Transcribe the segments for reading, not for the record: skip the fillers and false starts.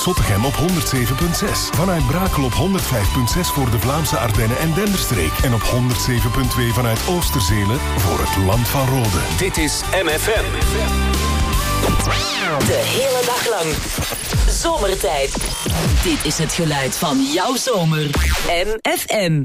Zottegem op 107.6. Vanuit Brakel op 105.6 voor de Vlaamse Ardennen en Denderstreek. En op 107.2 vanuit Oosterzelen voor het Land van Rode. Dit is MFM. De hele dag lang. Zomertijd. Dit is het geluid van jouw zomer. MFM.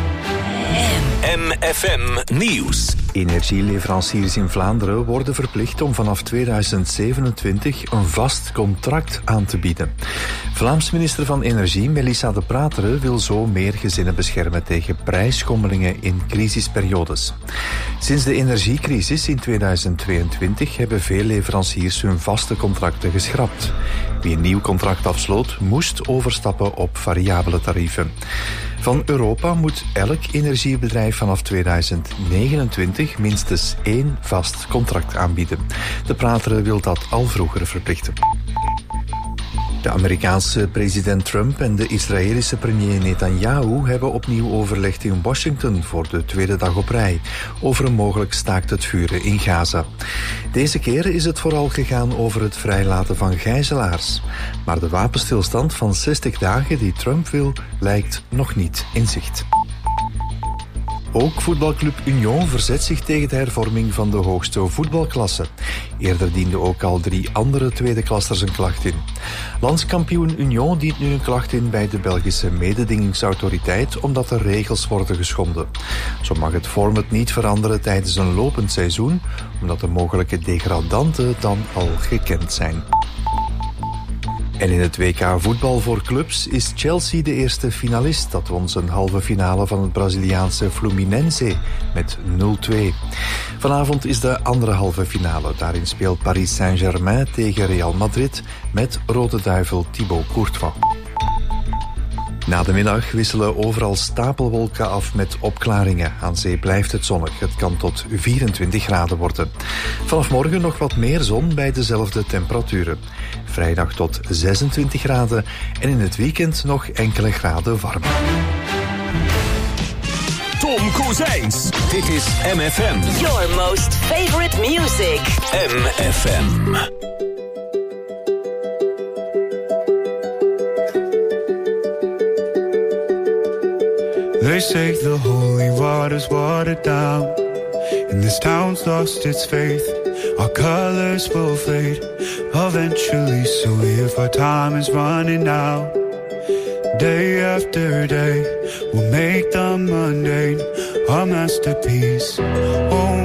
MFM Nieuws. Energieleveranciers in Vlaanderen worden verplicht om vanaf 2027 een vast contract aan te bieden. Vlaams minister van Energie, Melissa De Prateren, wil zo meer gezinnen beschermen tegen prijsschommelingen in crisisperiodes. Sinds de energiecrisis in 2022 hebben veel leveranciers hun vaste contracten geschrapt. Wie een nieuw contract afsloot, moest overstappen op variabele tarieven. Van Europa moet elk energiebedrijf vanaf 2029 minstens 1 vast contract aanbieden. De Prateren wil dat al vroeger verplichten. De Amerikaanse president Trump en de Israëlische premier Netanyahu hebben opnieuw overlegd in Washington voor de tweede dag op rij over een mogelijk staakt het vuren in Gaza. Deze keer is het vooral gegaan over het vrijlaten van gijzelaars. Maar de wapenstilstand van 60 dagen die Trump wil, lijkt nog niet in zicht. Ook voetbalclub Union verzet zich tegen de hervorming van de hoogste voetbalklasse. Eerder dienden ook al 3 andere tweedeklassers een klacht in. Landskampioen Union dient nu een klacht in bij de Belgische mededingingsautoriteit omdat er regels worden geschonden. Zo mag het format niet veranderen tijdens een lopend seizoen, omdat de mogelijke degradanten dan al gekend zijn. En in het WK voetbal voor clubs is Chelsea de eerste finalist. Dat won zijn halve finale van het Braziliaanse Fluminense met 0-2. Vanavond is de andere halve finale. Daarin speelt Paris Saint-Germain tegen Real Madrid met rode duivel Thibaut Courtois. Na de middag wisselen overal stapelwolken af met opklaringen. Aan zee blijft het zonnig. Het kan tot 24 graden worden. Vanaf morgen nog wat meer zon bij dezelfde temperaturen. Vrijdag tot 26 graden en in het weekend nog enkele graden warmer. Tom Kozijns. Dit is MFM. Your most favorite music. MFM. They say the holy water's watered down, and this town's lost its faith. Our colors will fade eventually, so if our time is running out, day after day, we'll make the mundane a masterpiece. Oh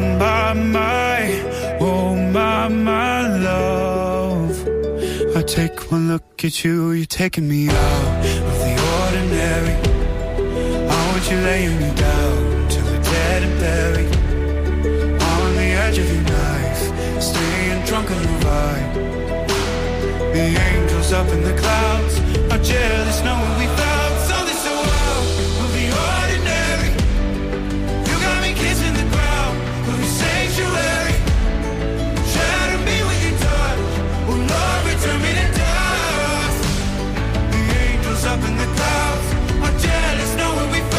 my love, I take one look at you, you're taking me out of the ordinary. You're laying me down till we're dead and buried on the edge of your knife, staying drunk on the ride. The angels up in the clouds are jealous knowing we found something so wild of the ordinary. You got me kissing the ground of your sanctuary. Shatter me with your touch, oh Lord, return me to dust. The angels up in the clouds are jealous knowing we found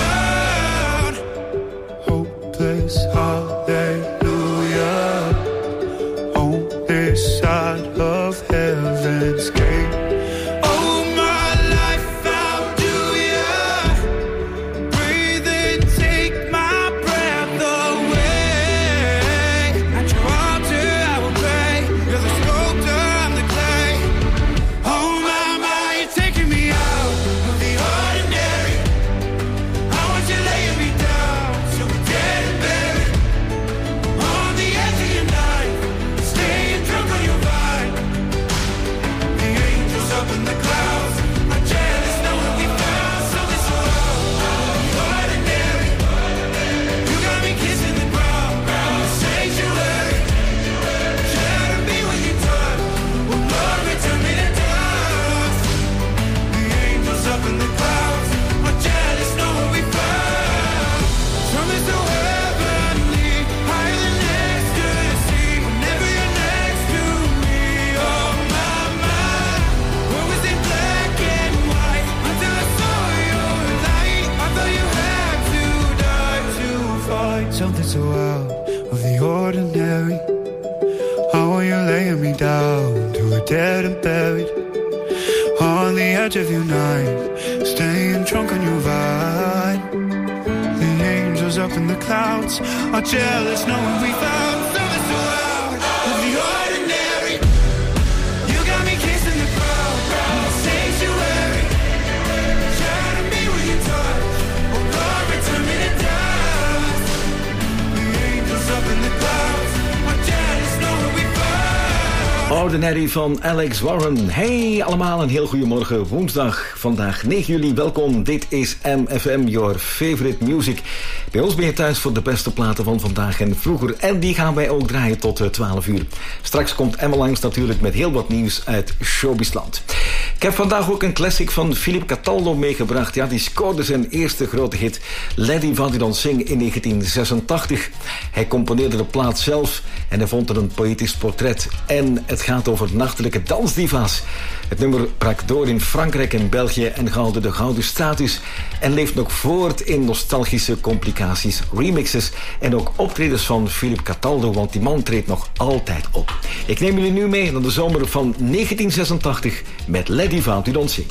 hallelujah on this side of heaven's gate. Oh, my life, how do ya breathe and take my breath away? At your altar I will pray. You're the sculptor, I'm the clay. Oh my, you're taking me out of the ordinary. I want you laying me down so we're dead and buried on the edge of your night, staying drunk on your vine. The angels up in the clouds are jealous knowing we found something so ordinary. You got me kissing the ground in the sanctuary. Shatter me with your touch, oh Lord, return me to dust. The angels up in the clouds are jealous knowing we found something so heavenly, higher than ecstasy. Whenever you're next to me, oh my, what was it black and white until I saw your light? I thought you had to die to fight something so out of the ordinary. How are you laying me down to a dead and buried on edge of your knife, staying drunk on your vibe. The angels up in the clouds are jealous knowing we found something so out of the ordinary. You got me kissing the crowd in the sanctuary. Shadow me with your touch, oh Lord, return me to dust. The angels up in the clouds are jealous knowing we found. Ordinary van Alex Warren. Hey allemaal, een heel goedemorgen. Woensdag, vandaag 9 juli. Welkom, dit is MFM, your favorite music. Bij ons ben je thuis voor de beste platen van vandaag en vroeger. En die gaan wij ook draaien tot 12 uur. Straks komt Emma langs natuurlijk met heel wat nieuws uit showbizland. Ik heb vandaag ook een classic van Philippe Cataldo meegebracht. Ja, die scoorde zijn eerste grote hit, Lady Vadidon Singh, in 1986. Hij componeerde de plaat zelf en hij vond er een poëtisch portret. En het gaat over nachtelijke dansdiva's. Het nummer brak door in Frankrijk en België en haalde de gouden status en leeft nog voort in nostalgische complicaties, remixes en ook optredens van Philippe Cataldo, want die man treedt nog altijd op. Ik neem jullie nu mee naar de zomer van 1986 met Lady Vadidon Singh.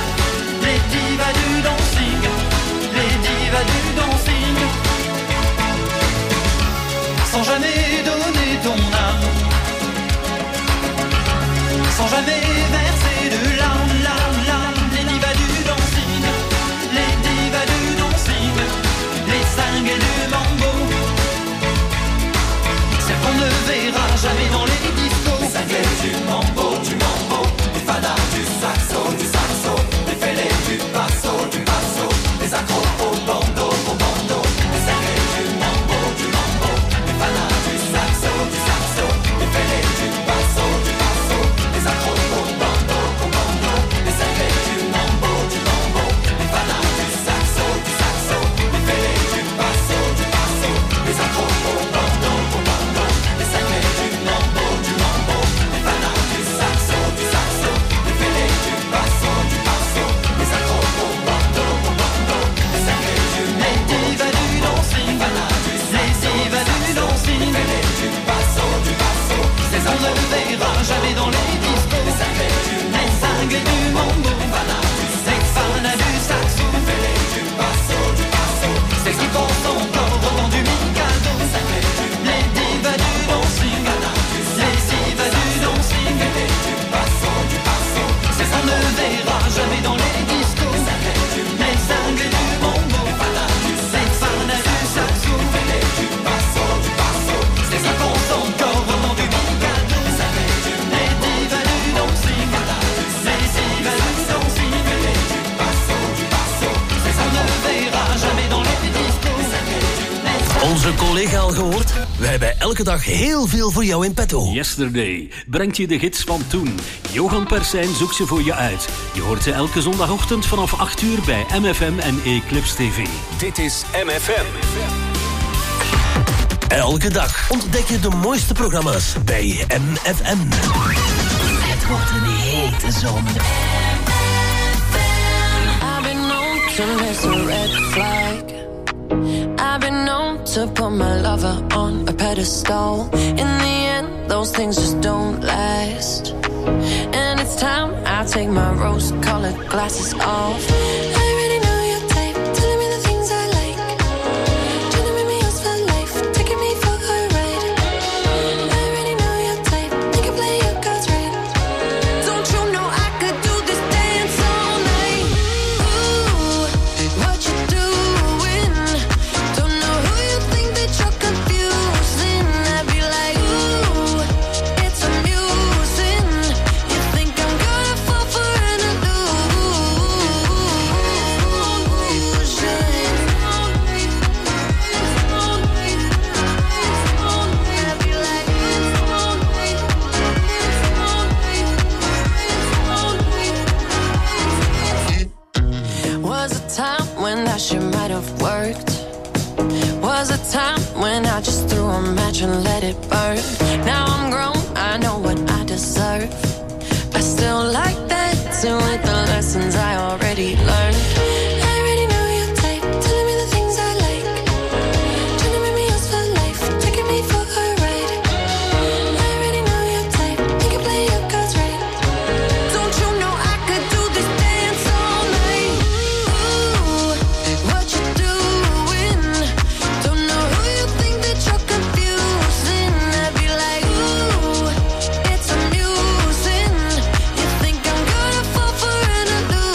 Les divas du dancing, les divas du dancing. Onze collega al gehoord? Wij hebben elke dag heel veel voor jou in petto. Yesterday brengt je de gids van toen. Johan Persijn zoekt ze voor je uit. Je hoort ze elke zondagochtend vanaf 8 uur bij MFM en Eclipse TV. Dit is MFM. Elke dag ontdek je de mooiste programma's bij MFM. Het wordt een hete zomer. I've been known to miss a red flag. I've been known to put my lover on a pedestal. In the end, those things just don't last. And it's time I take my rose-colored glasses off. I already know your type, telling me the things I like. Trying to make me yours for life, taking me for a ride. I already know your type, you can play your cards right. Don't you know I could do this dance all night? Ooh, what you doing? Don't know who you think that you're confusing. I'd be like, ooh, it's amusing. You think I'm gonna fall for an illusion? I'd be like, was a time when that shit might have worked. Was a time when I just threw a match and let it burn. Now I'm grown, I know what I deserve. I still like dancing with the lessons I already learned. I already know your type, telling me the things I like. Trying to make me yours for life, taking me for a ride. I already know your type, you can play your cards right. Don't you know I could do this dance all night? Ooh, what you doing? Don't know who you think that you're confusing. I'd be like, ooh, it's amusing. You think I'm gonna fall for an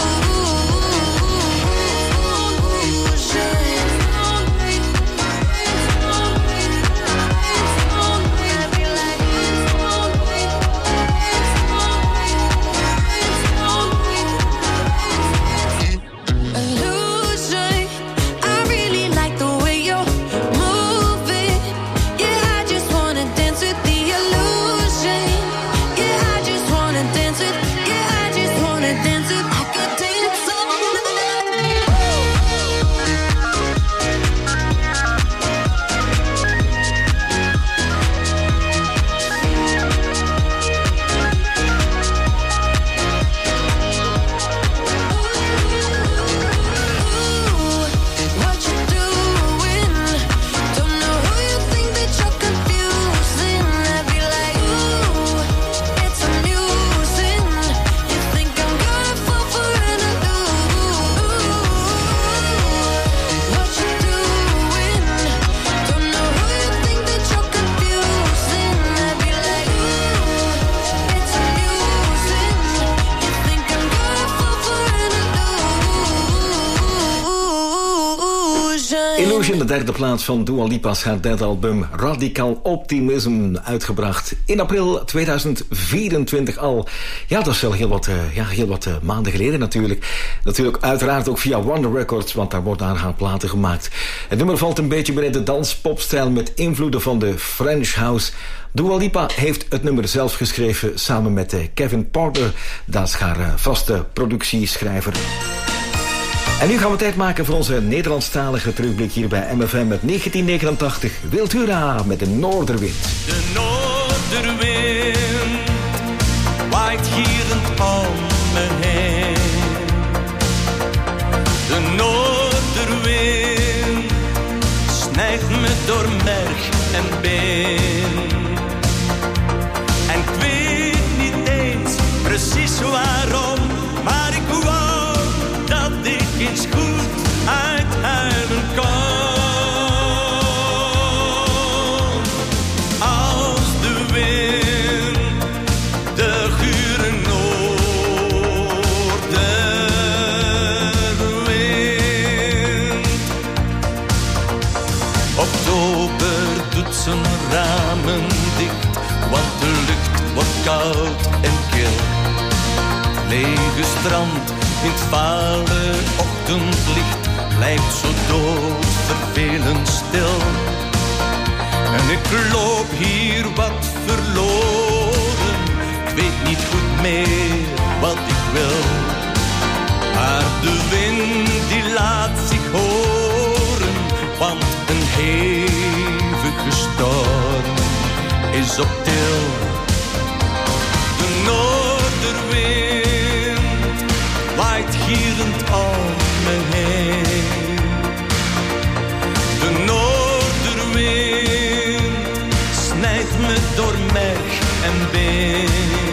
illusion. I really like the way you're moving. Yeah, I just wanna dance with the illusion. Yeah, I just wanna dance with. Yeah, I just wanna dance with. I could dance all what you doing? Don't know who you think that you're confusing. I'd be like, ooh, it's amusing. You think I'm gonna fall for an illusion? What you doing? Don't know who you think that you're confusing. I'd be like, ooh, it's amusing. You think I'm gonna fall for an illusion? Illusion, de derde plaats van Dua Lipa's haar derde album Radical Optimism, uitgebracht in april 2024 al. Ja, dat is wel heel wat maanden geleden natuurlijk. Natuurlijk uiteraard ook via Wonder Records, want daar worden haar platen gemaakt. Het nummer valt een beetje binnen de dans-popstijl met invloeden van de French House. Dua Lipa heeft het nummer zelf geschreven samen met Kevin Porter. Dat is haar vaste productieschrijver. En nu gaan we tijd maken voor onze Nederlandstalige terugblik hier bij MFM met 1989. Wiltura met de Noorderwind. De noorderwind waait gierend om me heen. De noorderwind snijdt me door merg en been. En ik weet niet eens precies waarom, maar ik wou dat ik eens goed uithuilen kon. Als de wind de gure noorderwind. Oktober doet zijn ramen dicht, want de lucht wordt koud en kil. Lege strand in het vale ochtendlicht blijft zo dood vervelend stil. meer wat ik wil. Maar de wind die laat zich horen, want een hevige storm is op til. De noorderwind waait gierend om me heen. De noorderwind snijdt me door merg en been.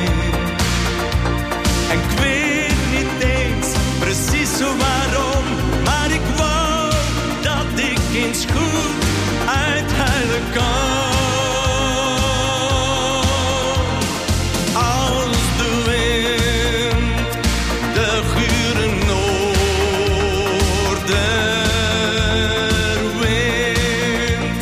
En ik weet niet eens precies waarom, maar ik wou dat ik eens goed uithuilen kan. Als de wind de gure noorderwind.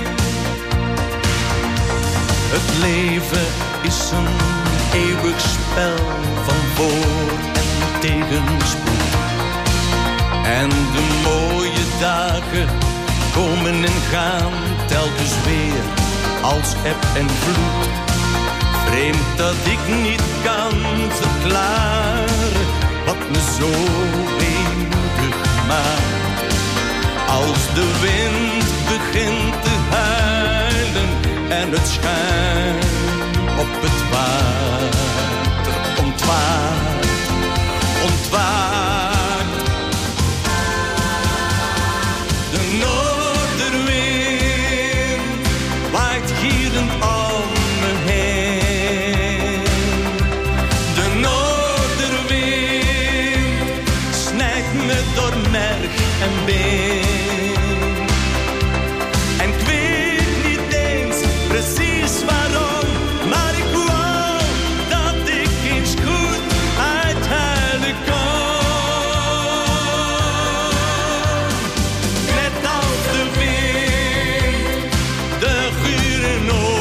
Het leven is een eeuwig spel van voor- en tegenspoed. En de mooie dagen komen en gaan telkens weer als eb en vloed. Vreemd dat ik niet kan verklaren wat me zo weemoedig maakt. Als de wind begint te huilen en het schuim op het water ontwaakt, ontwaakt. De noorderwind waait gierend om me heen. De noorderwind snijdt me door merg en been. En ik weet niet eens precies waarom, maar ik wou dat ik eens goed uithuilen kon. Net als de wind, de gure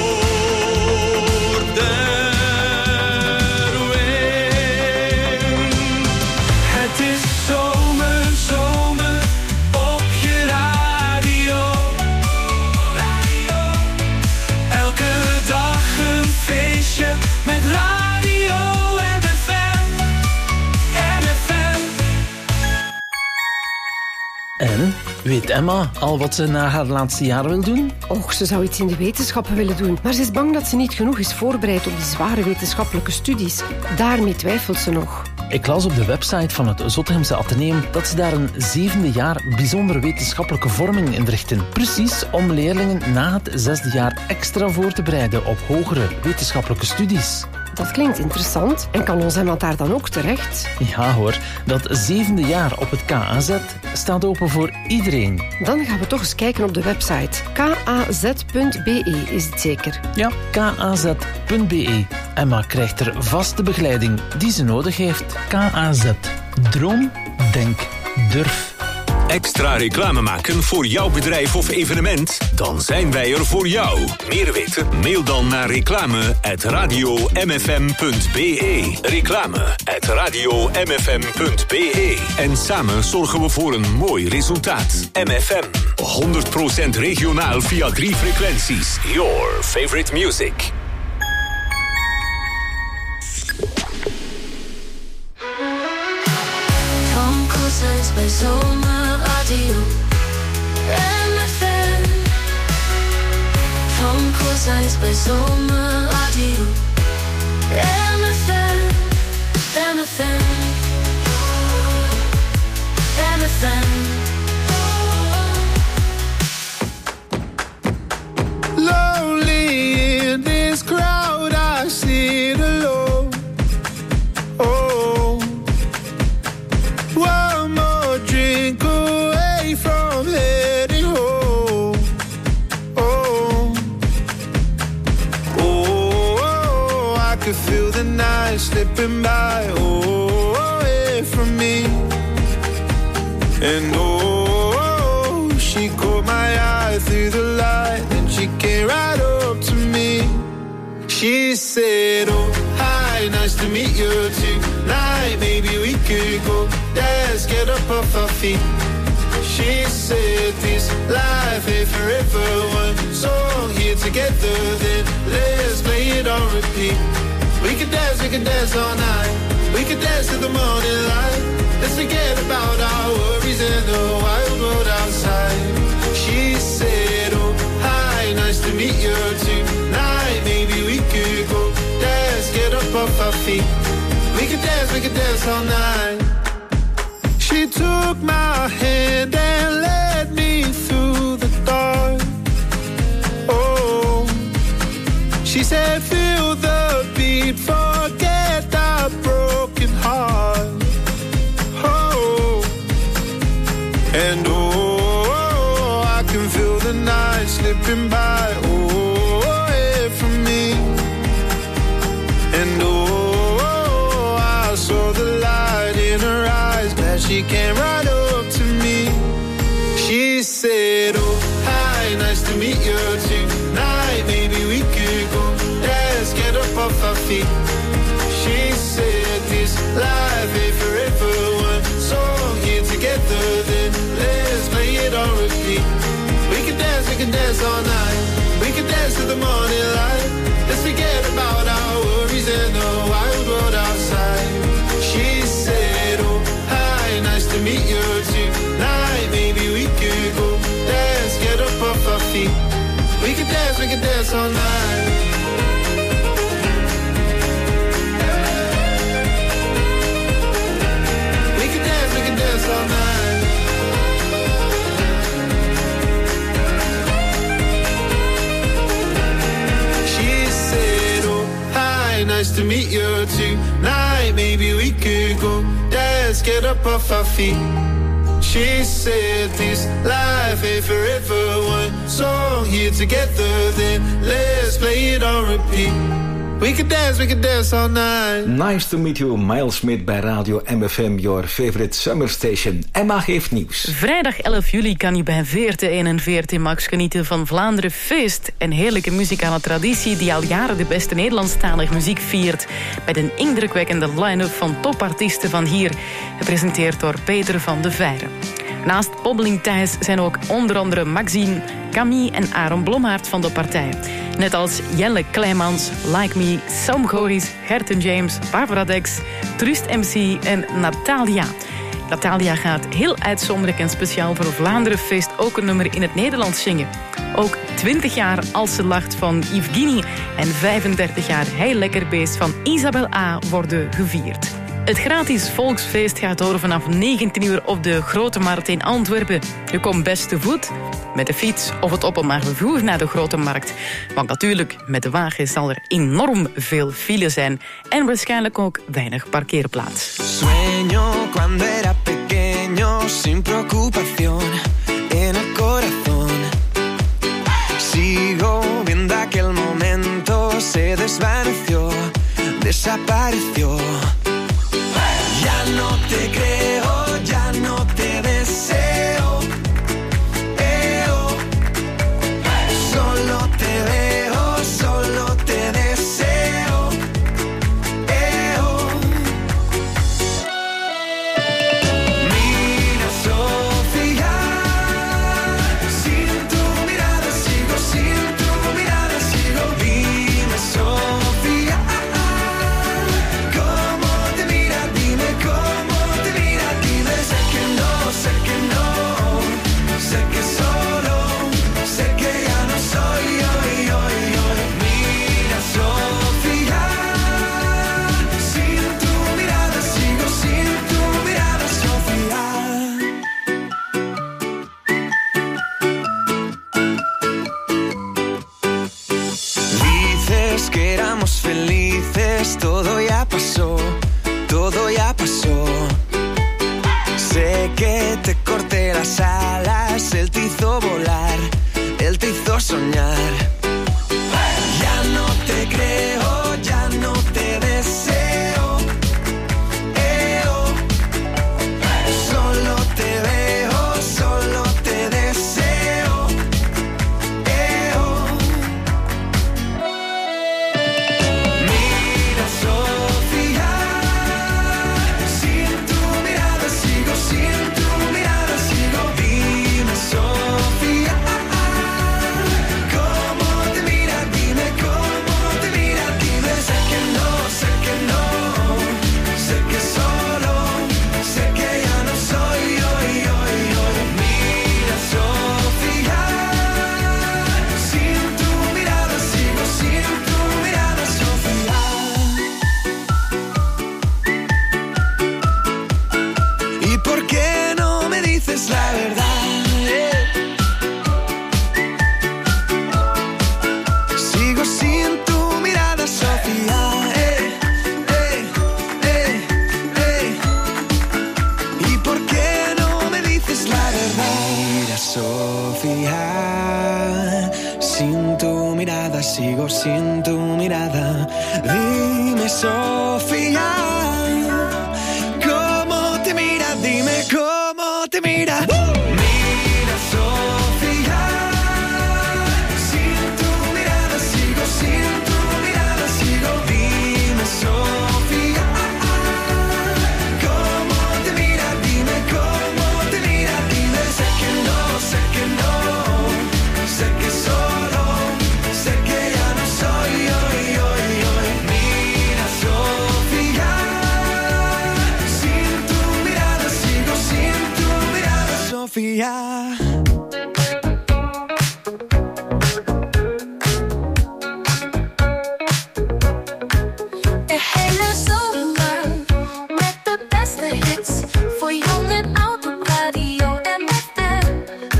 noorderwind. Het is zomer, zomer op je radio. Elke dag een feestje met radio MFM. MFM. En, weet Emma al wat ze na haar laatste jaar wil doen? Och, ze zou iets in de wetenschappen willen doen. Maar ze is bang dat ze niet genoeg is voorbereid op die zware wetenschappelijke studies. Daarmee twijfelt ze nog. Ik las op de website van het Zottegemse Atheneum dat ze daar een 7e jaar bijzondere wetenschappelijke vorming inrichten. Precies om leerlingen na het 6e jaar extra voor te bereiden op hogere wetenschappelijke studies. Dat klinkt interessant. En kan ons iemand daar dan ook terecht? Ja hoor, dat 7e jaar op het KAZ staat open voor iedereen. Dan gaan we toch eens kijken op de website. kaz.be is het zeker? Ja, kaz.be. Emma krijgt er vaste begeleiding die ze nodig heeft. KAZ. Droom, denk, durf. Extra reclame maken voor jouw bedrijf of evenement? Dan zijn wij er voor jou. Meer weten? Mail dan naar reclame@radiomfm.be. Reclame@radiomfm.be. En samen zorgen we voor een mooi resultaat. MFM. 100% regionaal via 3 frequenties. Your favorite music. Van Kozijns bij Zomerradio MFM. Van Kozijns bij Zomerradio MFM. MFM. MFM. Lonely in this crowd, I sit alone. Oh, one more drink away from heading home. Oh, oh, I could feel the night slipping by. Oh, away from me. And oh, she caught my eye through the light, and she came right up to me. She said, oh, hi, nice to meet you tonight. Maybe we could go dance, get up off our feet. She said, this life ain't forever. One song here together, then let's play it on repeat. We could dance all night. We could dance to the morning light. Let's forget about our worries and the wild world outside. She said, oh, hi, nice to meet you tonight. Maybe we could go dance, get up off our feet. We could dance all night. She took my hand and led me through the dark. Oh, she said, feel the beat, forget our broken heart. Oh, and oh, I can feel the night slipping by. Oh, away from me. And oh, I saw the light in her eyes. Glad she came right up to me. She said, oh, hi, nice to meet you tonight. Maybe we could go dance, get up off our feet. She said this life ain't forever. One song here together, then let's play it on repeat. We can dance all night. We can dance to the morning light. Let's forget about our worries and the wild world outside. She said, oh, hi, nice to meet you tonight. Maybe we could go dance, get up off our feet. We can dance all night. We can dance all night. She said, oh, hi, nice to meet you tonight. Maybe we could go dance, get up off our feet. She said this life ain't forever. One song here together, then let's play it on repeat. We can dance all night. Nice to meet you, Miles Smith bij Radio MFM, your favorite summer station. Emma geeft nieuws. Vrijdag 11 juli kan je bij VRT1 en VRT Max genieten van Vlaanderen Feest. Een heerlijke muzikale traditie die al jaren de beste Nederlandstalige muziek viert. Met een indrukwekkende line-up van topartiesten van hier. Gepresenteerd door Peter van de Veijren. Naast Pobbeling Thijs zijn ook onder andere Maxime, Camille en Aaron Blommaert van de partij. Net als Jelle Kleimans, Like Me, Sam Goris, Gerten James, Barbara Dex, Trust MC en Natalia. Natalia gaat heel uitzonderlijk en speciaal voor Vlaanderen Feest ook een nummer in het Nederlands zingen. Ook 20 jaar Als ze lacht van Yves en 35 jaar Heel Lekker Beest van Isabel A. worden gevierd. Het gratis volksfeest gaat door vanaf 19 uur op de Grote Markt in Antwerpen. Je komt best te voet, met de fiets of het openbaar vervoer naar de Grote Markt. Want natuurlijk, met de wagen zal er enorm veel file zijn. En waarschijnlijk ook weinig parkeerplaats. Sueño cuando era pequeño, sin preocupación, en el corazón. Sigo viendo aquel momento, se desvaneció, desapareció. Ya no te creo, ya no te deseo. Solo te veo, solo te deseo. Mira, Sofía, sin tu mirada sigo, sin tu mirada sigo. Dime, Sofía, cómo te mira, dime cómo te mira, dime. Sé que no, sé que no, sé que solo, sé que ya no soy yo. Mira, Sofía, sin tu mirada sigo, sin tu mirada, Sofía. Dices que éramos felices, todo ya pasó, todo ya pasó. Sé que te corté las alas, él te hizo volar, él te hizo soñar. Ya no te creo, ya no te deseo. Solo te veo, solo te deseo. Mira, Sofía, sin tu mirada sigo, sin tu mirada sigo. Dime, Sofía, cómo Sin tu mirada, sigo sin tu mirada. Dime, Sofía, ¿cómo te mira? Dime cómo te mira. Mira, Sofía, sin tu mirada, sigo sin tu mirada, sigo. Dime, Sofía, ¿cómo te mira? Dime cómo te mira. Dime, sé que no, sé que no, sé que solo, sé que ya no soy hoy, hoy, hoy. Mira, Sofía, sin tu mirada, sigo sin tu mirada, Sofía. De hele zomer met de beste hits voor jong en oud op Radio MFM.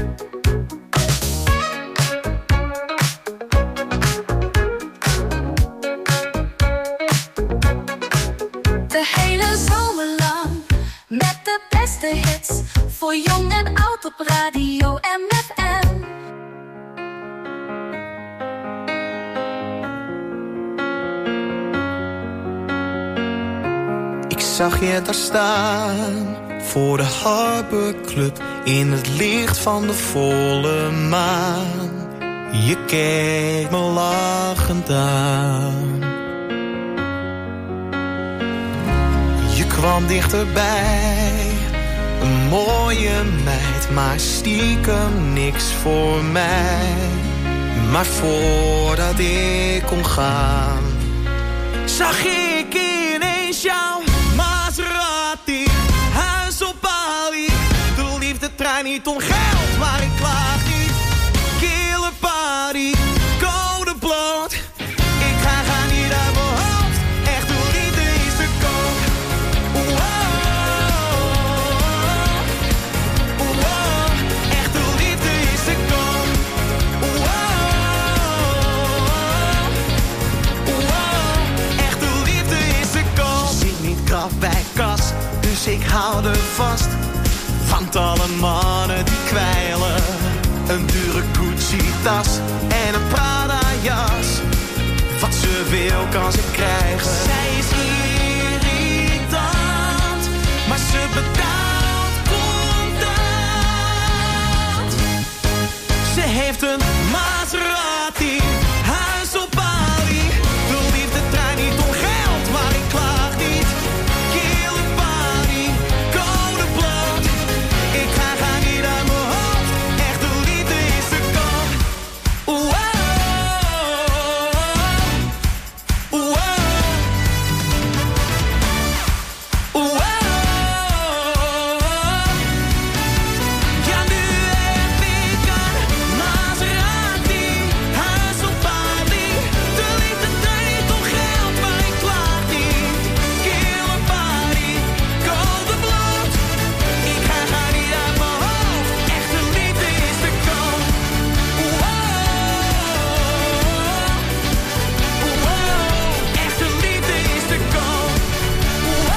De hele zomer lang met de beste hits voor jong en oud op Radio MFM. Ik zag je daar staan voor de Harbor Club in het licht van de volle maan. Je keek me lachend aan. Je kwam dichterbij, een mooie meid, maar stiekem niks voor mij. Maar voordat ik kon gaan, zag ik ineens jouw Maserati, huis op Bali. De liefdetrein niet om geld, maar ik klaag niet. Kille party, code bloot. Ik ga niet uit mijn hoofd, echt de liefde is te koop. Wow, wow, echt de liefde is te koop. Wow, wow, echt de liefde is te koop. Zit niet krap bij kas, dus ik hou er vast. Want alle mannen die kwijlen, een dure Gucci-tas en een Prada-jas. Wat ze wil kan ze krijgen. Zij is irritant, maar ze betaalt contant. Ze heeft een Maserati, huis op Bali. De liefdetrein niet om geld, maar ik klaag niet. Kille party, code bloot. Ik ga niet uit mijn hoofd, echt de liefde is te koop. Wow, wow, wow. Ja, nu heb ik een Maserati, huis op Bali. De liefde draait niet om geld, maar ik klaag niet. Kille party, code bloot. Ik ga niet uit mijn hoofd, echt de liefde is te koop. Wow, wow, echt de liefde is te koop. Wow,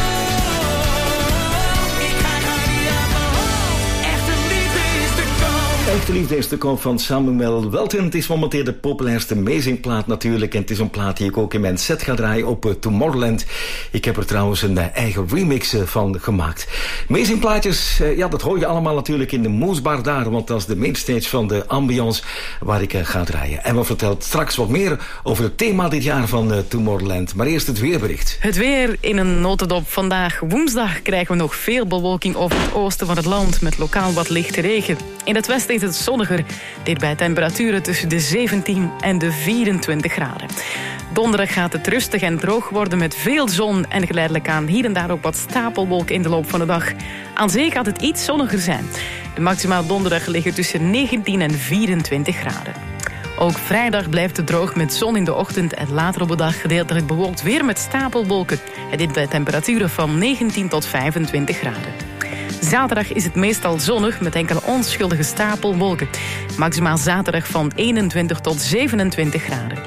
ik ga niet uit mijn hoofd, echt de liefde is te koop. Echte liefde is te koop van Samuel Welton. Het is momenteel de populairste Amazing-plaat natuurlijk. En het is een plaat die ik ook in mijn set ga draaien op Tomorrowland. Ik heb er trouwens een eigen remix van gemaakt. Amazing-plaatjes, ja, dat hoor je allemaal natuurlijk in de Moesbar daar. Want dat is de mainstage van de ambiance waar ik ga draaien. En we vertelt straks wat meer over het thema dit jaar van Tomorrowland. Maar eerst het weerbericht. Het weer in een notendop. Vandaag woensdag krijgen we nog veel bewolking over het oosten van het land met lokaal wat lichte regen. In het westen is het zonniger, dit bij temperaturen tussen de 17 en de 24 graden. Donderdag gaat het rustig en droog worden met veel zon en geleidelijk aan hier en daar ook wat stapelwolken in de loop van de dag. Aan zee gaat het iets zonniger zijn. De maximaal donderdag liggen tussen 19 en 24 graden. Ook vrijdag blijft het droog met zon in de ochtend en later op de dag gedeeltelijk bewolkt weer met stapelwolken. En dit bij temperaturen van 19 tot 25 graden. Zaterdag is het meestal zonnig met enkele onschuldige stapelwolken. Maximaal zaterdag van 21 tot 27 graden.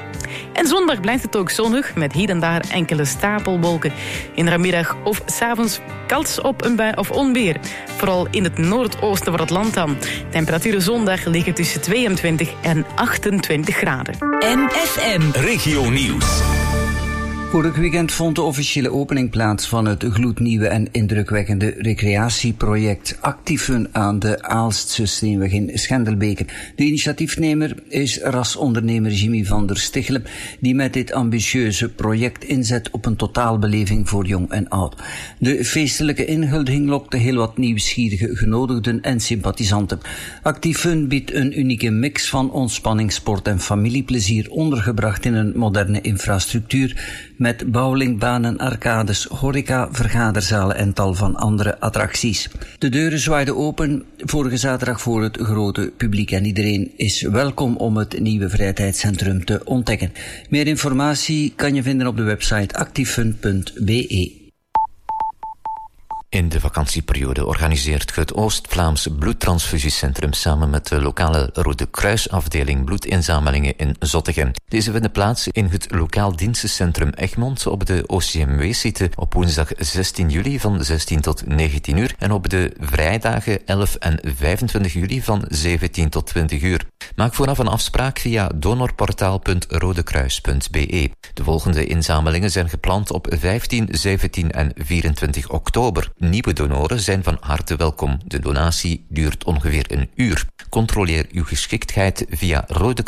En zondag blijft het ook zonnig, met hier en daar enkele stapelwolken. In de middag of 's avonds kans op een bui of onweer. Vooral in het noordoosten van het land dan. Temperaturen zondag liggen tussen 22 en 28 graden. MFM Regio Nieuws. Vorig weekend vond de officiële opening plaats van het gloednieuwe en indrukwekkende recreatieproject Actiefun aan de Aalstse Steenweg in Schendelbeke. De initiatiefnemer is rasondernemer Jimmy van der Stichelen, die met dit ambitieuze project inzet op een totaalbeleving voor jong en oud. De feestelijke inhuldiging lokte heel wat nieuwsgierige genodigden en sympathisanten. Actiefun biedt een unieke mix van ontspanning, sport en familieplezier, ondergebracht in een moderne infrastructuur met bowlingbanen, arcades, horeca, vergaderzalen en tal van andere attracties. De deuren zwaaiden open vorige zaterdag voor het grote publiek en iedereen is welkom om het nieuwe vrijtijdscentrum te ontdekken. Meer informatie kan je vinden op de website actiefun.be. In de vakantieperiode organiseert het Oost-Vlaams Bloedtransfusiecentrum samen met de lokale Rode Kruisafdeling bloedinzamelingen in Zottegem. Deze vinden plaats in het lokaal dienstencentrum Egmond op de OCMW-site op woensdag 16 juli van 16 tot 19 uur en op de vrijdagen 11 en 25 juli van 17 tot 20 uur. Maak vooraf een afspraak via donorportaal.rodekruis.be. De volgende inzamelingen zijn gepland op 15, 17 en 24 oktober. Nieuwe donoren zijn van harte welkom. De donatie duurt ongeveer een uur. Controleer uw geschiktheid via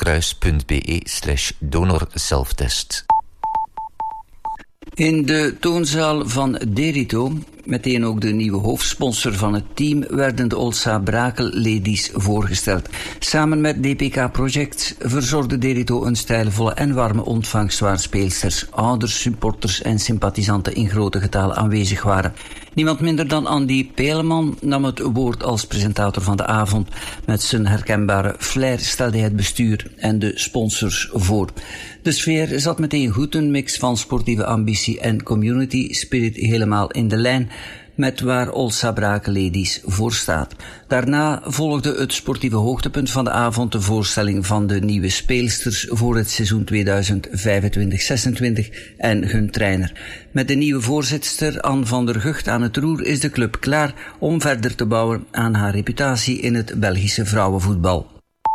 rodekruis.be/donorselftest. In de toonzaal van Derito, meteen ook de nieuwe hoofdsponsor van het team, werden de Olsa Brakel Ladies voorgesteld. Samen met DPK Projects verzorgde Derito een stijlvolle en warme ontvangst waar speelsters, ouders, supporters en sympathisanten in grote getalen aanwezig waren. Niemand minder dan Andy Peeleman nam het woord als presentator van de avond. Met zijn herkenbare flair stelde hij het bestuur en de sponsors voor. De sfeer zat meteen goed, een mix van sportieve ambitie en community spirit helemaal in de lijn met waar Olsa Brakel Ladies voor staat. Daarna volgde het sportieve hoogtepunt van de avond, de voorstelling van de nieuwe speelsters voor het seizoen 2025-26 en hun trainer. Met de nieuwe voorzitster Anne van der Gucht aan het roer is de club klaar om verder te bouwen aan haar reputatie in het Belgische vrouwenvoetbal.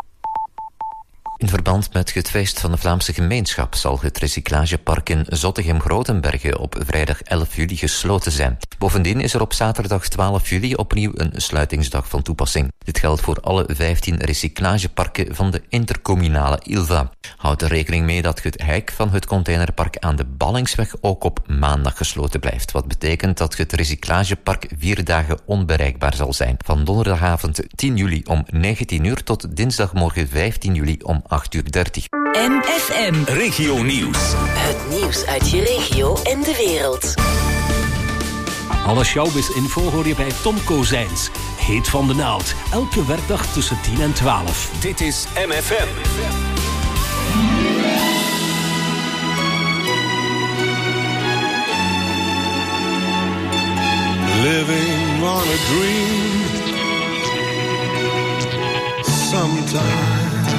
In verband met het feest van de Vlaamse gemeenschap zal het recyclagepark in Zottegem-Grotenbergen op vrijdag 11 juli gesloten zijn. Bovendien is er op zaterdag 12 juli opnieuw een sluitingsdag van toepassing. Dit geldt voor alle 15 recyclageparken van de intercommunale ILVA. Houd er rekening mee dat het hek van het containerpark aan de Ballingsweg ook op maandag gesloten blijft. Wat betekent dat het recyclagepark 4 dagen onbereikbaar zal zijn. Van donderdagavond 10 juli om 19 uur tot dinsdagmorgen 15 juli om 8:30. MFM Regio Nieuws. Het nieuws uit je regio en de wereld. Alle showbiz-info hoor je bij Tom Kozijns. Heet van de naald. Elke werkdag tussen 10 en 12. Dit is MFM. Living on a dream. Sometimes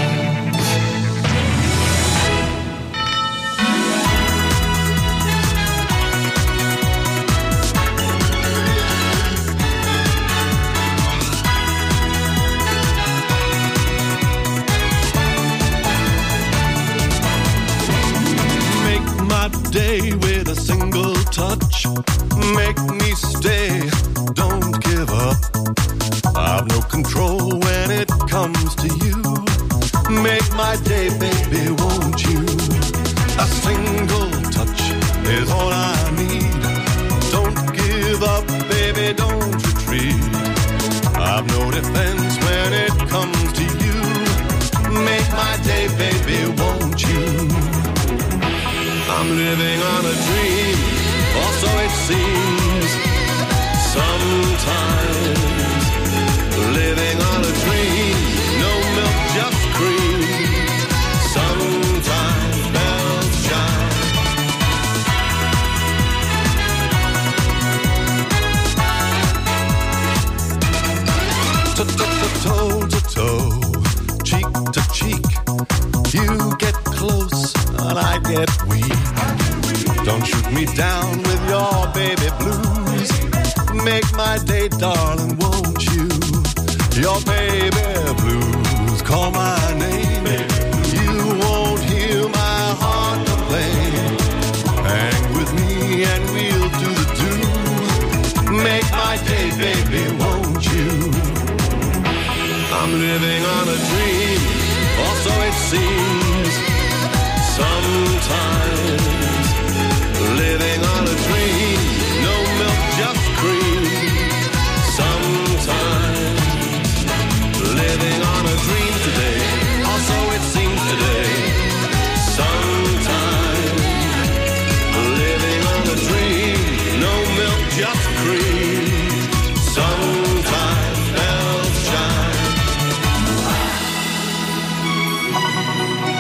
day with a single touch. Make me stay, don't give up. I've no control when it comes to you. Make my day, baby, won't you? A single touch is all I need. Don't give up, baby, don't retreat. I've no defense when it comes to you. Make my day, baby, won't you? I'm living on a dream, or so it seems. Sometimes living on a dream, no milk, just cream. Sometimes bells chime. Toe to toe, cheek to cheek, you get close, on, I get weak. Don't shoot me down with your baby blues. Make my day, darling, won't you? Your baby blues, call my name. You won't hear my heart complain. Hang with me and we'll do the do. Make my day, baby, won't you? I'm living on a dream, or so it seems. Sometimes living on a dream, no milk, just cream. Sometimes living on a dream today, or so it seems today. Sometimes living on a dream, no milk, just cream. Sometimes bells chime.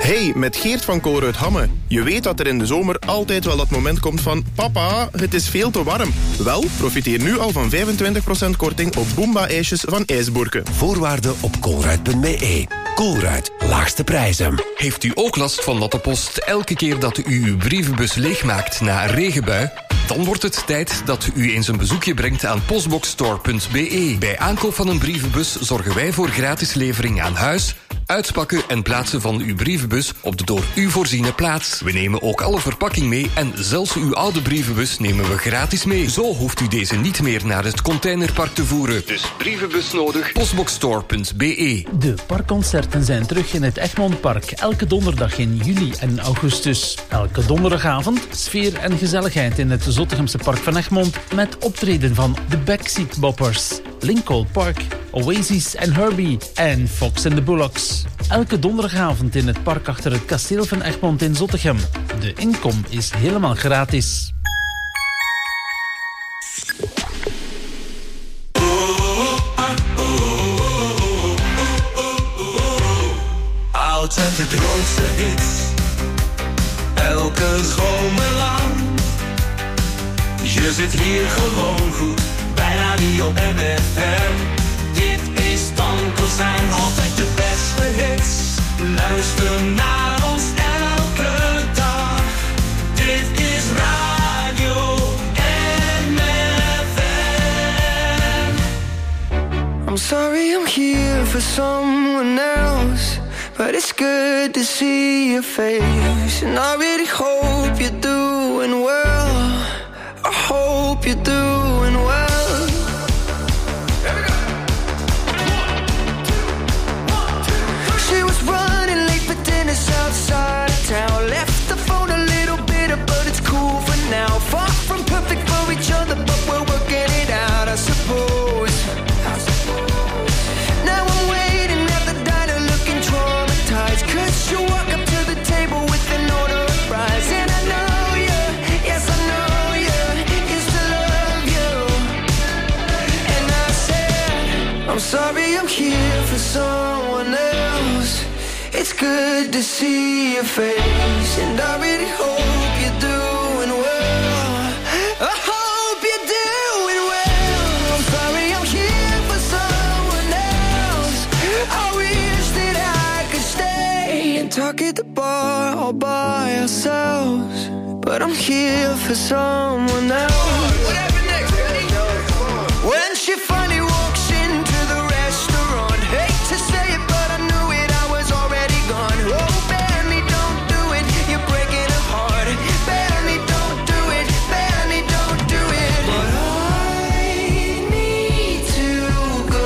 Hey, met Geert van Koren uit Hamme. Je weet dat er in de zomer altijd wel dat moment komt van... Papa, het is veel te warm. Wel, profiteer nu al van 25% korting op Boomba-ijsjes van IJsboerke. Voorwaarden op koolruid.be. Koolruid, laagste prijzen. Heeft u ook last van natte post elke keer dat u uw brievenbus leegmaakt na een regenbui? Dan wordt het tijd dat u eens een bezoekje brengt aan postboxstore.be. Bij aankoop van een brievenbus zorgen wij voor gratis levering aan huis, uitpakken en plaatsen van uw brievenbus op de door u voorziene plaats. We nemen ook alle verpakking mee en zelfs uw oude brievenbus nemen we gratis mee. Zo hoeft u deze niet meer naar het containerpark te voeren. Dus brievenbus nodig, postboxstore.be. De parkconcerten zijn terug in het Egmondpark. Elke donderdag in juli en augustus. Elke donderdagavond sfeer en gezelligheid in het Zottegemse Park van Egmond met optreden van de Backseat Boppers, Lincoln Park, Oasis en Herbie en Fox and the Bullocks. Elke donderdagavond in het park achter het kasteel van Egmond in Zottegem. De inkom is helemaal gratis. Oud en de grootste hits, elke zomer lang. Je zit hier gewoon goed, bij Radio MFM. Dit is Tankelstein, altijd de beste hits. Luister naar ons elke dag. Dit is Radio MFM. I'm sorry I'm here for someone else, but it's good to see your face. And I really hope you're doing well. I hope you're doing well. She was running late for dinner outside of town. Left the phone a little bitter, but it's cool for now. Far from perfect for each other, but we're working it out, I suppose. Now I'm waiting at the diner looking traumatized, 'cause you walk up to the table with an order of fries. And I know you, yes I know you, used to love you. And I said, I'm sorry I'm here for someone else. It's good to see your face, and I really hope you're doing well. I hope you're doing well. I'm sorry I'm here for someone else. I wish that I could stay and talk at the bar all by ourselves, but I'm here for someone else. What happened next? When she finally walks into the restaurant, hate to say it, but I knew it, I was already gone. Oh, Benny, don't do it, you're breaking her heart. Benny, don't do it, Benny, don't do it. But I need to go.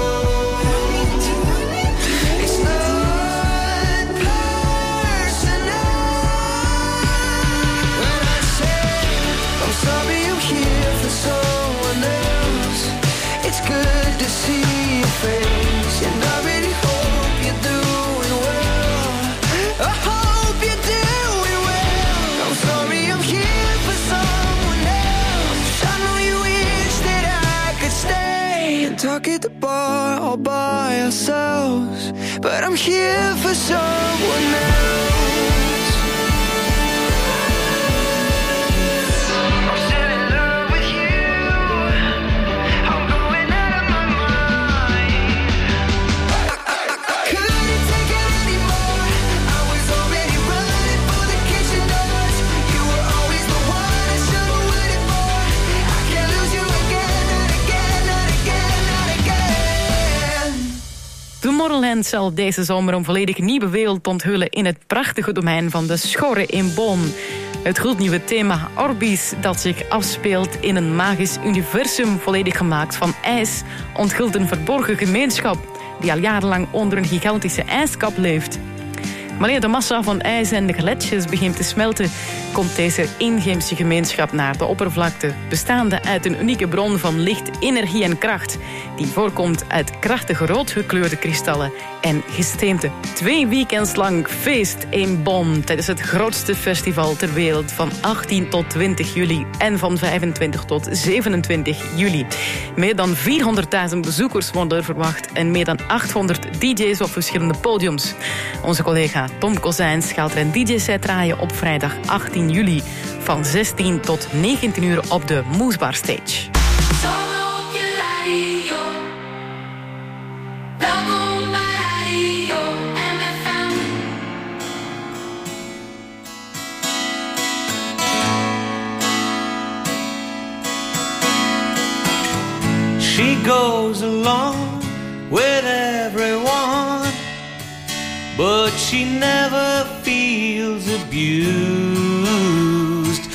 It's not personal. When I say I'm sorry I'm here for someone else, it's good to see your face, and I really hope you're doing well. I hope you're doing well. I'm sorry I'm here for someone else. I know you wish that I could stay and talk at the bar all by ourselves, but I'm here for someone else. I'm still in love with you. I'm going out of my mind. I couldn't take it anymore. I was already running for the kitchen doors. You were always the one I should have waited for. I can't lose you again, not again, not again, not again. Tomorrowland zal deze zomer een volledig nieuwe wereld onthullen in het prachtige domein van de Schorre in Boom. Het gloednieuwe thema Orbis, dat zich afspeelt in een magisch universum volledig gemaakt van ijs, onthult een verborgen gemeenschap die al jarenlang onder een gigantische ijskap leeft. Wanneer de massa van ijs en de gletsjers begint te smelten, komt deze inheemse gemeenschap naar de oppervlakte, bestaande uit een unieke bron van licht, energie en kracht, die voorkomt uit krachtige rood gekleurde kristallen en gesteente. 2 weekends lang feest in Bonn tijdens het grootste festival ter wereld van 18 tot 20 juli en van 25 tot 27 juli. Meer dan 400.000 bezoekers worden er verwacht en meer dan 800 DJ's op verschillende podiums. Onze collega Tom Kozijns gaat er een DJ-set draaien op vrijdag 18 juli van 16 tot 19 uur op de Moesbar Stage. She goes along with everyone, but she never feels abused.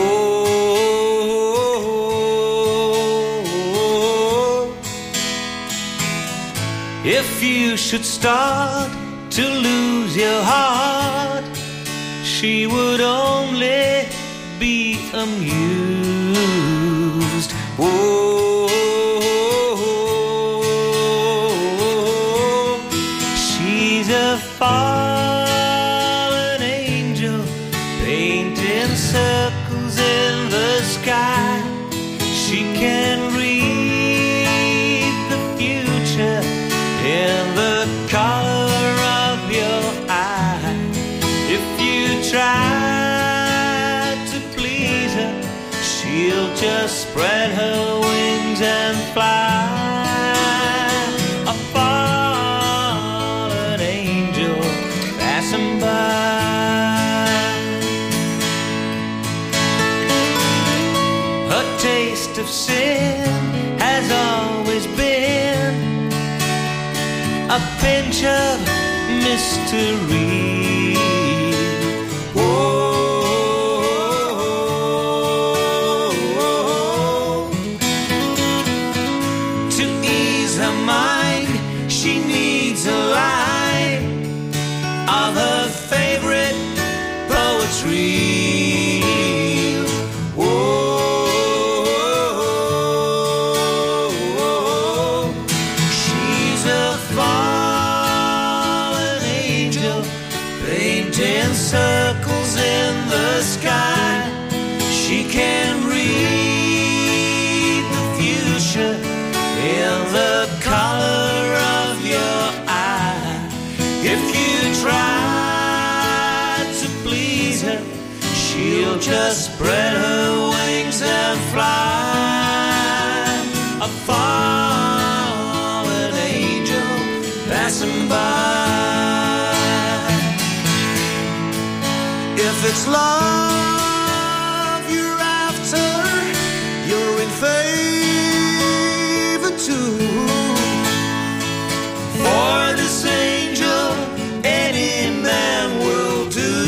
Whoa. If you should start to lose your heart, she would only be amused. Whoa. Fallen angel painting circles in the sky. She can read the future in the color of your eye. If you try to please her, she'll just spread her wings and fly. Her taste of sin has always been a pinch of mystery. Whoa. To ease her mind, she needs a line of her favorite poetry. Whoa. She's a fallen angel painting circles in the sky. She can read the future in the color of your eye. If you try to please her, she'll just spread her wings and fly. A fallen angel passing by. If it's love you're after, you're in favor too. For this angel, any man will do.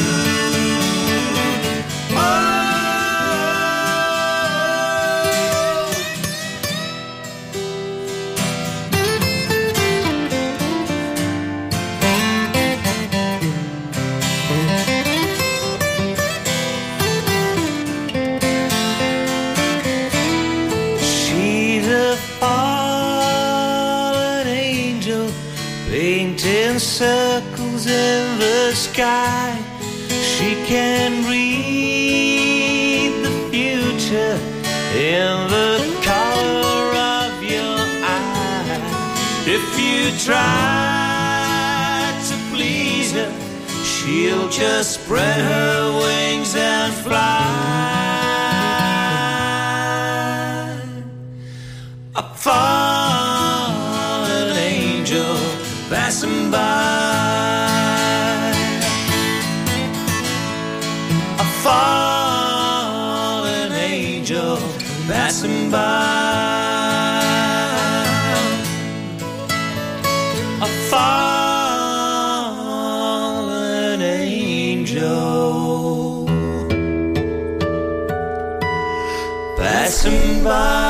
She's a fallen angel painting circles in the sky. She can read the future in the color of your eye. If you try to please her, she'll just spread her wings and fly. A fallen angel passing by. A fallen angel passing by. A fallen angel passing by.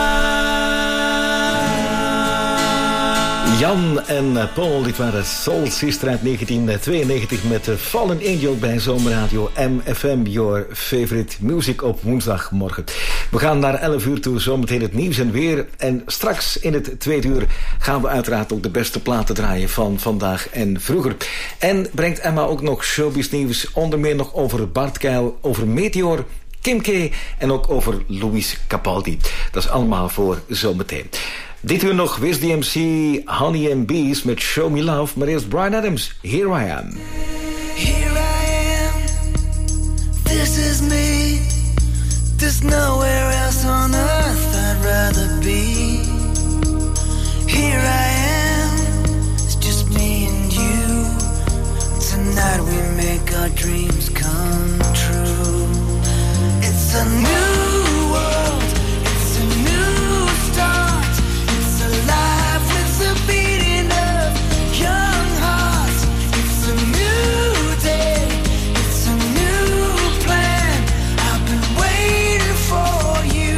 Jan en Paul, dit waren Soul Sister uit 1992 met Fallen Angel bij Zomerradio MFM, your favorite music op woensdagmorgen. We gaan naar 11 uur toe, zometeen het nieuws en weer. En straks in het tweede uur gaan we uiteraard ook de beste platen draaien van vandaag en vroeger. En brengt Emma ook nog showbiz nieuws, onder meer nog over Bart Keil, over Meteor, Kim K en ook over Louis Capaldi. Dat is allemaal voor zometeen. Dit uur nog Wiz DMC, Honey and Bees met Show Me Love. Maar eerst Bryan Adams, Here I Am. Here I am, this is me. There's nowhere else on earth I'd rather be. Here I am, it's just me and you. Tonight we make our dreams come true. It's a new world, it's a new start. It's alive with the beating of young hearts. It's a new day, it's a new plan. I've been waiting for you.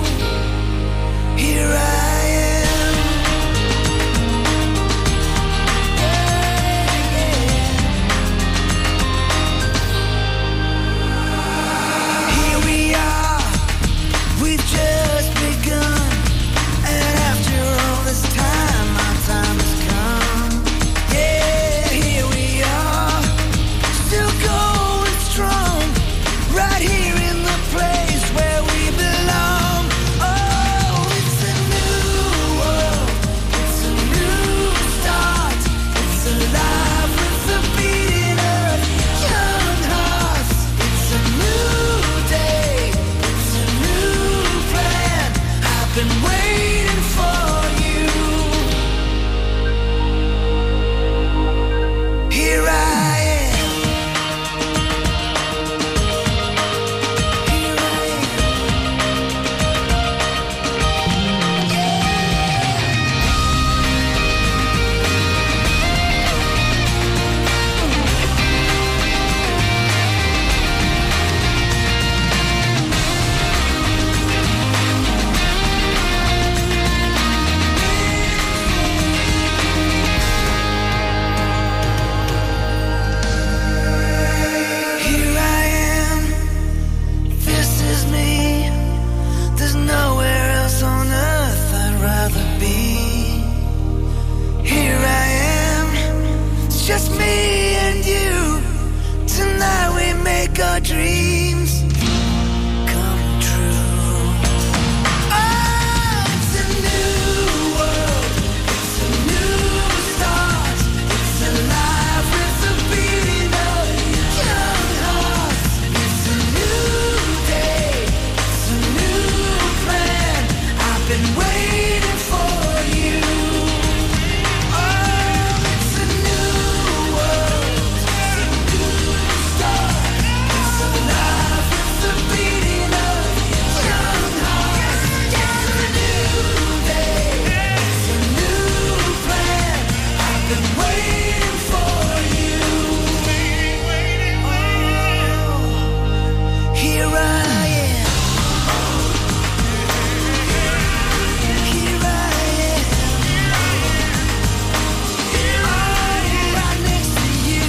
Here I am. Here we are, we've just begun. And after all this time, our time has come. Yeah, here we are, still going strong. Right here in the place where we belong. Oh, it's a new world, it's a new start. It's alive with the beating of young hearts. It's a new day, it's a new plan. I've been waiting for you. Here I am. Here I am, this is me. There's nowhere else on earth I'd rather be. Here I am, it's just me and you. Tonight we make our dreams come true. Oh, it's a new world, it's a new start. It's alive with the beating of young hearts. It's a new day, it's a new plan. I've been waiting for you. Oh, it's a new world, it's a new start. It's alive with the beating of young hearts. It's a new day, it's a new plan. I've been waiting for you. Oh, here I am. Here I am. Oh, right next to you.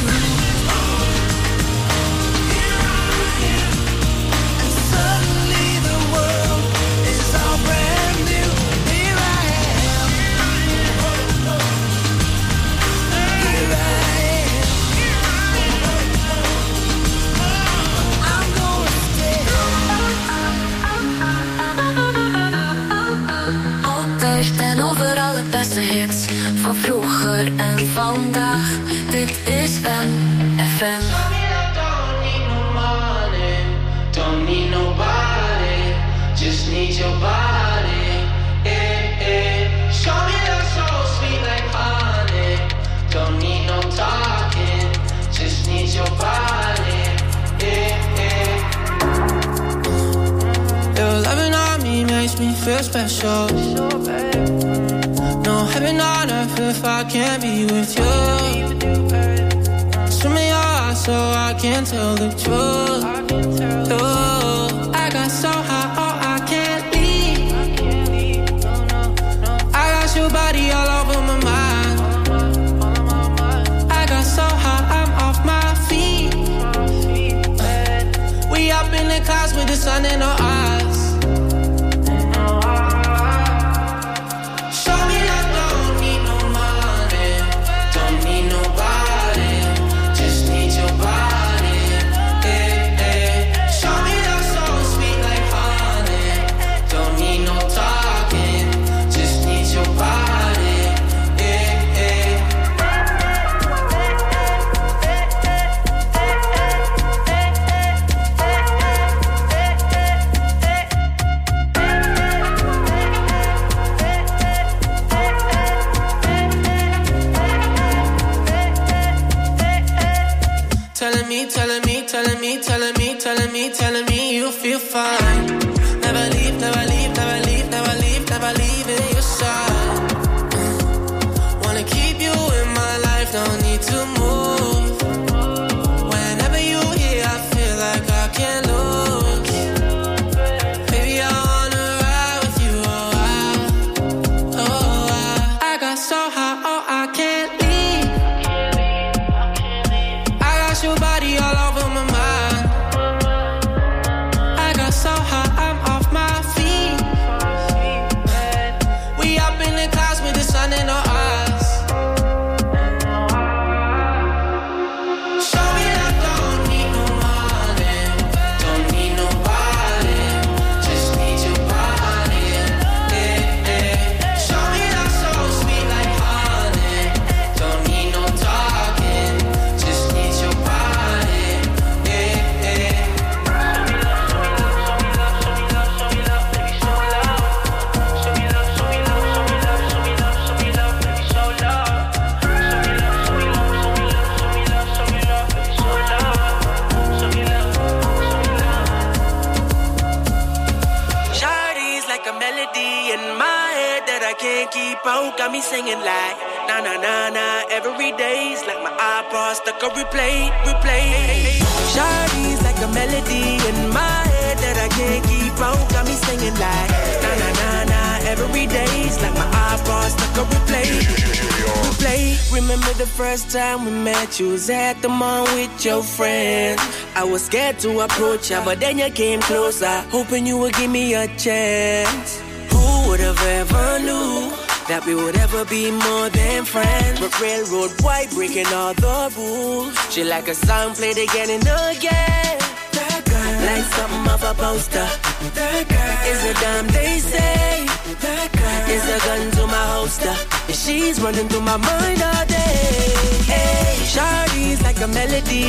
And suddenly the world is all brand new. Here I am. Here I am. I'm gonna stay. Altijd en overal het beste hits van vroeger en vandaag. Dit is MFM. Don't need nobody, just need your body. Show me that soul sweet like honey. Don't need no talking, just need your body. Your loving on me makes me feel special. No heaven on earth if I can't be with you. Swim in your eyes so I can tell the truth. Oh, I got so high, oh, I can't leave. I got your body all over my mind. I got so high, I'm off my feet. We up in the clouds with the sun in our eyes. Show me that don't need no money, don't need nobody, just need your body. Show me that soul sweet like honey, don't need no talking, just need your body. me, telling me, telling me, telling me, telling me, telling me you feel fine. Never leave, never leave, never leave, never leave, never leave in your side. Wanna keep you in my life, don't need to move. Whenever you here, I feel like I can't lose. Baby, I wanna ride with you, I got so high, oh, I can't leave. I got your body all over my mind. I got so high, I'm off my feet. We up in the clouds with the sun in our eyes. Show me that don't need no money, don't need nobody, just need your body. Yeah, yeah. Show me that so sweet like honey, don't need no talking, just need your body. Yeah, yeah. Shawty's like a melody in my head that I can't keep out. Got me singing like na na na na every day's like my iPod stuck on replay, replay. Shawty's like a melody in my head that I can't keep out. Got me singing like na na na na every day's like my iPod stuck on replay, replay. Remember the first time we met? You was at the mall with your friends. I was scared to approach ya, but then you came closer, hoping you would give me a chance. Who would have ever knew that we would ever be more than friends? But railroad white breaking all the rules. She like a song played again and again. That girl, like something off a poster. That girl is a dime they say. That girl is a gun to my holster. And she's running through my mind all day. Hey, Shawty's like a melody